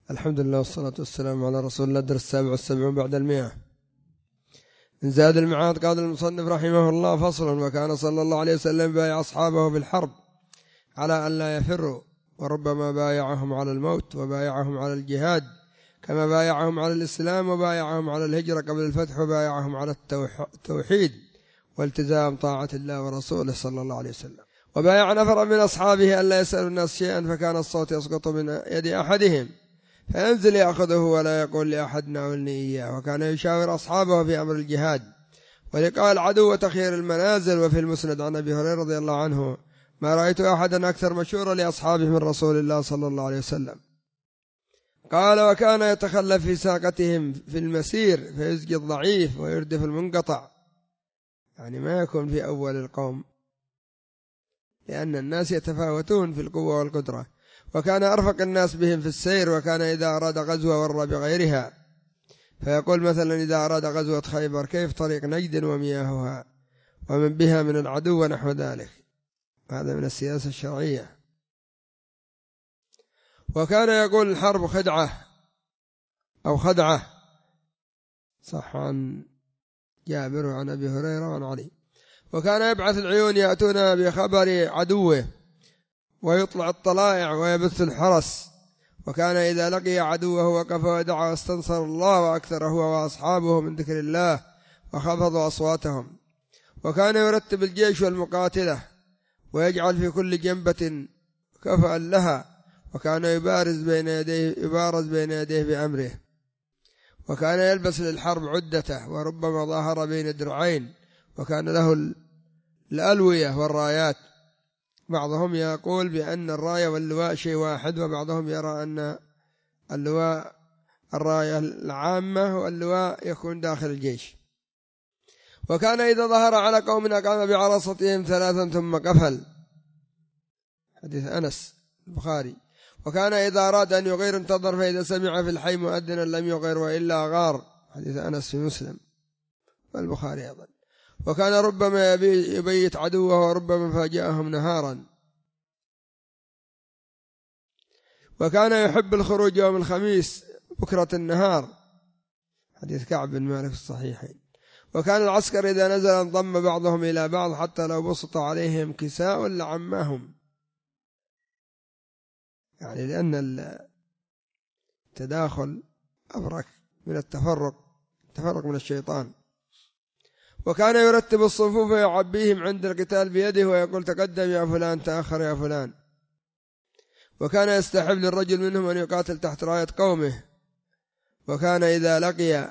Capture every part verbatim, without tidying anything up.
الحمد لله والصلاة والسلام على رسول الله. الدرس السابع والسبعون بعد المئة من زاد المعاد. قال المصنف رحمه الله: فصل. وكان صلى الله عليه وسلم بايع أصحابه بالحرب على أن لا يفروا، وربما بايعهم على الموت وبايعهم على الجهاد، كما بايعهم على الإسلام وبايعهم على الهجرة قبل الفتح وبايعهم على التوحيد والتزام طاعة الله ورسوله صلى الله عليه وسلم. وبايع نفرا من أصحابه أن لا يسأل الناس شيئا، فكان الصوت يسقط من يد أحدهم فينزل يأخذه ولا يقول لأحد ناولني إياه. وكان يشاور أصحابه في أمر الجهاد ولقاء العدو وتخيير المنازل. وفي المسند عن أبي هريرة رضي الله عنه: ما رأيت أحدا أكثر مشورا لأصحابه من رسول الله صلى الله عليه وسلم. قال: وكان يتخلف في ساقتهم في المسير فيزجي الضعيف ويردف المنقطع، يعني ما يكون في أول القوم، لأن الناس يتفاوتون في القوة والقدرة. وكان أرفق الناس بهم في السير، وكان إذا أراد غزوة ور بغيرها، فيقول مثلا إذا أراد غزوة خيبر: كيف طريق نجد ومياهها ومن بها من العدو ونحو ذلك. هذا من السياسة الشرعية. وكان يقول: الحرب خدعة أو خدعة، صح عن جابر وعن أبي هريرة وعن علي. وكان يبعث العيون يأتون بخبر عدوه ويطلع الطلائع ويبث الحرس. وكان إذا لقي عدوه وقف ودعا واستنصر الله، وأكثر هو وأصحابه من ذكر الله وخفضوا أصواتهم. وكان يرتب الجيش والمقاتلة ويجعل في كل جنبة كفأ لها. وكان يبارز بين يديه يبارز بين يديه بأمره. وكان يلبس للحرب عدته، وربما ظاهر بين درعين. وكان له الألوية والرايات. بعضهم يقول بأن الراية واللواء شيء واحد، وبعضهم يرى أن اللواء الراية العامة واللواء يكون داخل الجيش. وكان إذا ظهر على قوم أقام بعرصتهم ثلاثا ثم قفل، حديث أنس البخاري. وكان إذا أراد أن يغير انتظر، فإذا سمع في الحي مؤذنا لم يغير وإلا غار، حديث أنس في مسلم والبخاري أيضا. وكان ربما يبيت عدوه وربما فاجأهم نهارا. وكان يحب الخروج يوم الخميس بكرة النهار، حديث كعب بن مالك الصحيحين. وكان العسكر إذا نزل انضم بعضهم إلى بعض، حتى لو بسط عليهم كساء لعماهم، يعني لأن التداخل أبرك من التفرق التفرق من الشيطان. وكان يرتب الصفوف ويعبيهم عند القتال بيده ويقول: تقدم يا فلان، تأخر يا فلان. وكان يستحب للرجل منهم أن يقاتل تحت راية قومه. وكان إذا لقي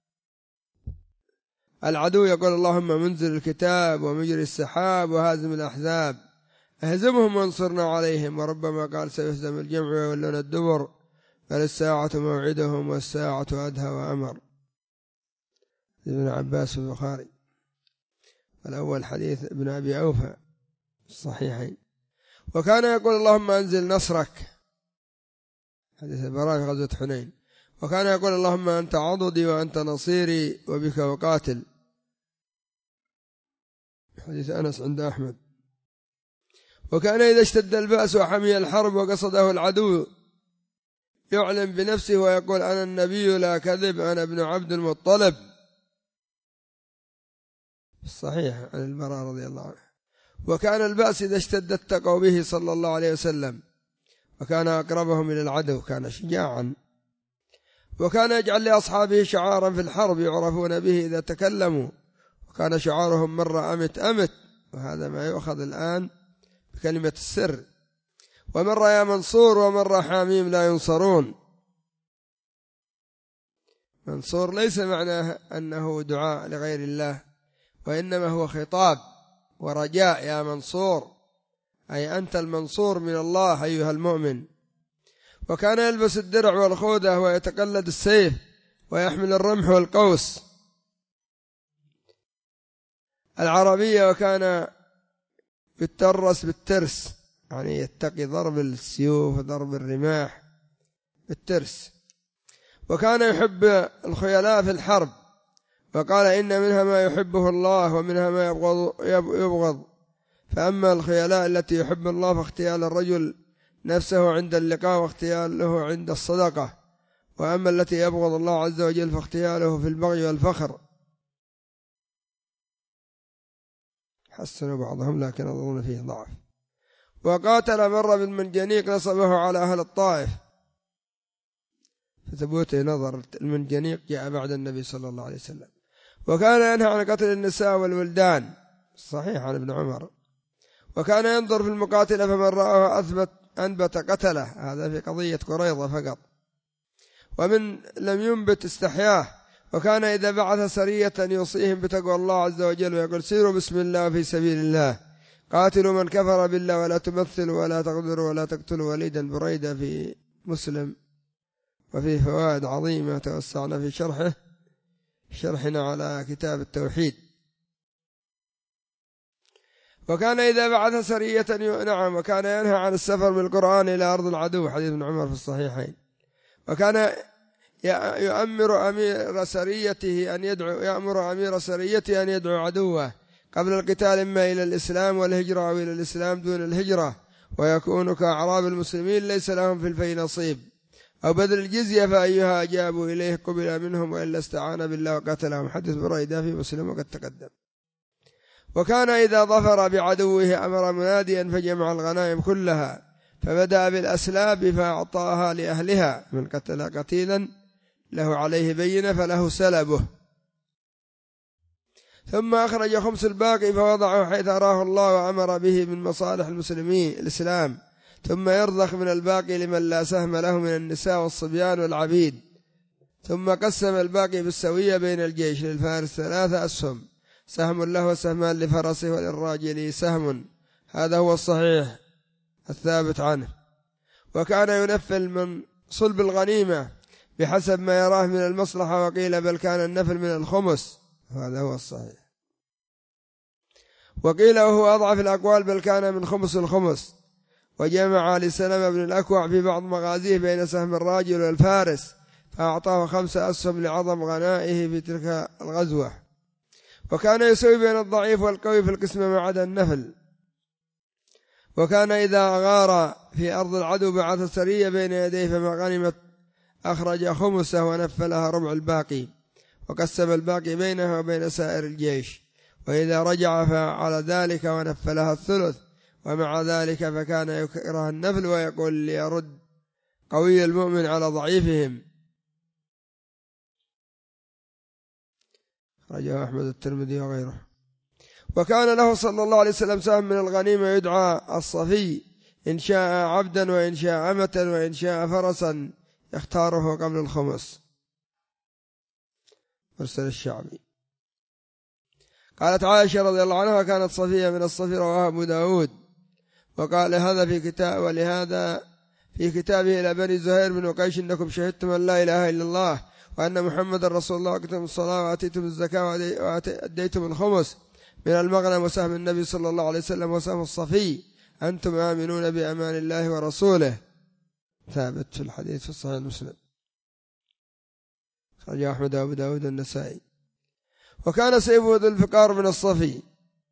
العدو يقول: اللهم منزل الكتاب ومجري السحاب وهازم الأحزاب اهزمهم وانصرنا عليهم. وربما قال: سيهزم الجمع ويولون الدبر، بل الساعة موعدهم والساعة أدهى وأمر. ابن عباس في البخاري. الأول حديث ابن أبي أوفى الصحيحين. وكان يقول: اللهم أنزل نصرك، حديث البراء في غزوة حنين. وكان يقول: اللهم أنت عضدي وأنت نصيري وبك وقاتل، حديث أنس عند أحمد. وكان إذا اشتد البأس وحمي الحرب وقصده العدو يعلم بنفسه ويقول: أنا النبي لا كذب، أنا ابن عبد المطلب، الصحيح عن البراء رضي الله عنه. وكان البأس إذا اشتد اتقوا به صلى الله عليه وسلم، وكان أقربهم إلى العدو، كان شجاعا. وكان يجعل لأصحابه شعارا في الحرب يعرفون به إذا تكلموا. وكان شعارهم: مرة أمت أمت، وهذا ما يؤخذ الآن بكلمة السر. ومرة يا منصور، ومرة حاميم لا ينصرون. منصور ليس معناه أنه دعاء لغير الله، وإنما هو خطاب ورجاء: يا منصور، أي أنت المنصور من الله أيها المؤمن. وكان يلبس الدرع والخوذة ويتقلد السيف ويحمل الرمح والقوس العربية. وكان يترس بالترس، يعني يتقي ضرب السيوف وضرب الرماح بالترس. وكان يحب الخيلاء في الحرب، وقال: إن منها ما يحبه الله ومنها ما يبغض, يبغض. فأما الخيلاء التي يحب الله فاغتيال الرجل نفسه عند اللقاء واغتياله عند الصدقة، وأما التي يبغض الله عز وجل فاغتياله في البغي والفخر. حسنوا بعضهم لكن أظن فيه ضعف. وقاتل مرة بالمنجنيق نصبه على أهل الطائف، فثبوته نظر المنجنيق جاء بعد النبي صلى الله عليه وسلم. وكان ينهى عن قتل النساء والولدان، صحيح عن ابن عمر. وكان ينظر في المقاتل فمن رآه أثبت أنبت قتله، هذا في قضية قريظة فقط. ومن لم ينبت استحياه. وكان إذا بعث سرية يوصيهم بتقوى الله عز وجل ويقول سيروا بسم الله في سبيل الله، قاتلوا من كفر بالله ولا تمثلوا ولا تغدروا ولا تقتلوا وليدا بريدة في مسلم. وفيه فوائد عظيمة توسعنا في شرحه شرحنا على كتاب التوحيد. وكان إذا بعث سرية نعم. وكان ينهى عن السفر بالقرآن إلى أرض العدو، حديث ابن عمر في الصحيحين. وكان يأمر أمير سريته أن يدعو يأمر أمير سريته أن يدعو عدوه قبل القتال إما إلى الإسلام والهجرة أو إلى الإسلام دون الهجرة، ويكون كأعراب المسلمين ليس لهم في الفي نصيب، أو بذل الجزية فأيها أجابوا إليه قبل منهم وإلا استعان بالله وقتلهم، حديث بريدة في مسلم وقد تقدم. وكان إذا ظفر بعدوه أمر مناديا فجمع الغنائم كلها، فبدأ بالأسلاب فأعطاها لأهلها، من قتل قتيلا له عليه بينة فله سلبه. ثم أخرج خمس الباقي فوضعه حيث أراه الله وأمر به من مصالح المسلمين الإسلام، ثم يرضخ من الباقي لمن لا سهم له من النساء والصبيان والعبيد. ثم قسم الباقي بالسوية بين الجيش، للفارس ثلاثة أسهم، سهم له وسهمان لفرسه وللراجل سهم، هذا هو الصحيح الثابت عنه. وكان ينفل من صلب الغنيمة بحسب ما يراه من المصلحة، وقيل بل كان النفل من الخمس، هذا هو الصحيح. وقيل وهو أضعف الأقوال بل كان من خمس الخمس. وجمع لسلمة بن الأكوع في بعض مغازيه بين سهم الراجل والفارس، فأعطاه خمس أسهم لعظم غنائه في تلك الغزوة. وكان يسوي بين الضعيف والقوي في القسمة ما عدا النفل. وكان إذا غار في أرض العدو بعث سرية بين يديه فما غنمت أخرج خمسه ونفلها ربع الباقي، وقسم الباقي بينه وبين سائر الجيش. وإذا رجع فعل ذلك ونفلها الثلث. ومع ذلك فكان يكره النفل ويقول ليرد قوي المؤمن على ضعيفهم. رجع أحمد الترمذي وغيره. وكان له صلى الله عليه وسلم سهم من الغنيمة يدعى الصفي، إن شاء عبدا وإن شاء أمة وإن شاء فرسا يختاره قبل الخمس. مرسل الشعبي. قالت عائشة رضي الله عنها كانت صفية من الصفي، رواه أبو داود. وقال هذا في كتاب ولهذا في كتابه إلى بني زهير بن وقيش إنكم شهدتم أن لا إله إلا الله وأن محمد رسول الله، وأقمتم الصلاة وآتيتم الزكاة وأديتم الخمس من المغنم وسهم النبي صلى الله عليه وسلم وسهم الصفي، أنتم آمنون بأمان الله ورسوله. ثابت في الحديث في الصحيح مسلم، رجع أحمد وأبو داود النسائي. وكان سيفه ذو الفقار من الصفي،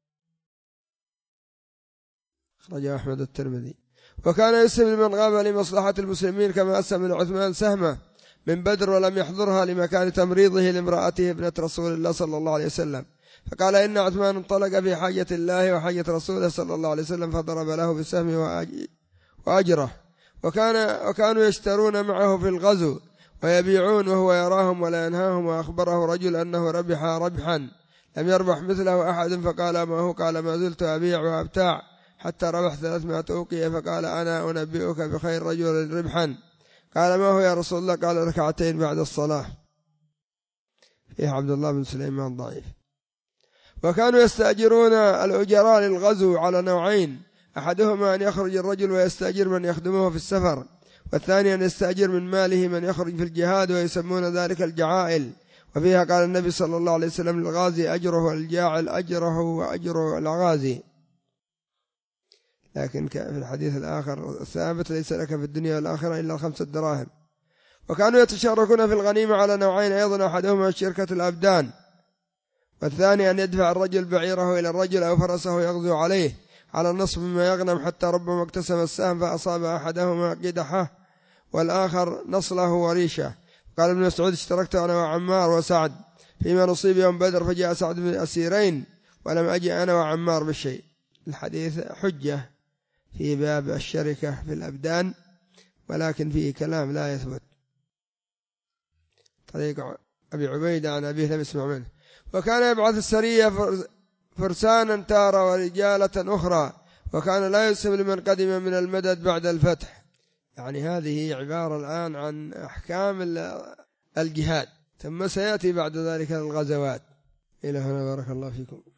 رجع أحمد الترمذي. وكان يسهم لمن غاب لمصلحة المسلمين، كما أسهم لعثمان سهمه من بدر ولم يحضرها لمكان تمريضه لامرأته ابنة رسول الله صلى الله عليه وسلم، فقال إن عثمان انطلق في حاجة الله وحاجة رسوله صلى الله عليه وسلم، فضرب له بسهمه وأجره. وكان وكانوا يشترون معه في الغزو ويبيعون وهو يراهم ولا ينهاهم. وأخبره رجل أنه ربح ربحا لم يربح مثله أحد، فقال ما هو؟ قال ما زلت أبيع وأبتاع حتى ربح ثلاثمائة أوقية، فقال أنا أنبئك بخير رجل ربحا. قال ما هو يا رسول الله؟ قال ركعتين بعد الصلاة. فيه عبد الله بن سليمان ضعيف. وكانوا يستأجرون الأجراء للغزو على نوعين، أحدهما أن يخرج الرجل ويستأجر من يخدمه في السفر، والثاني أن يستأجر من ماله من يخرج في الجهاد، ويسمون ذلك الجعائل. وفيها قال النبي صلى الله عليه وسلم للغازي أجره والجاعل أجره وأجر الغازي. لكن في الحديث الآخر الثابت ليس لك في الدنيا والآخرة إلا خمسة دراهم. وكانوا يتشاركون في الغنيمة على نوعين أيضا، أحدهما شركة الأبدان، والثاني أن يدفع الرجل بعيره إلى الرجل أو فرسه يغزو عليه. على النصف مما يغنم حتى ربما اقتسم السهم فأصاب أحدهما قدحه والآخر نصله وريشه. قال ابن مسعود اشتركت أنا وعمار وسعد فيما نصيب يوم بدر فجاء سعد بن الأسيرين ولم أجي أنا وعمار بالشيء. الحديث حجة في باب الشركة في الأبدان ولكن فيه كلام لا يثبت. طريق أبي عبيدة عن أبيه لم يسمع منه. وكان يبعث السرية فرسانا تارة ورجالة أخرى وكان لا يسلم لمن قدم من المدد بعد الفتح. يعني هذه عبارة الآن عن أحكام الجهاد ثم سيأتي بعد ذلك الغزوات. إلى هنا بارك الله فيكم.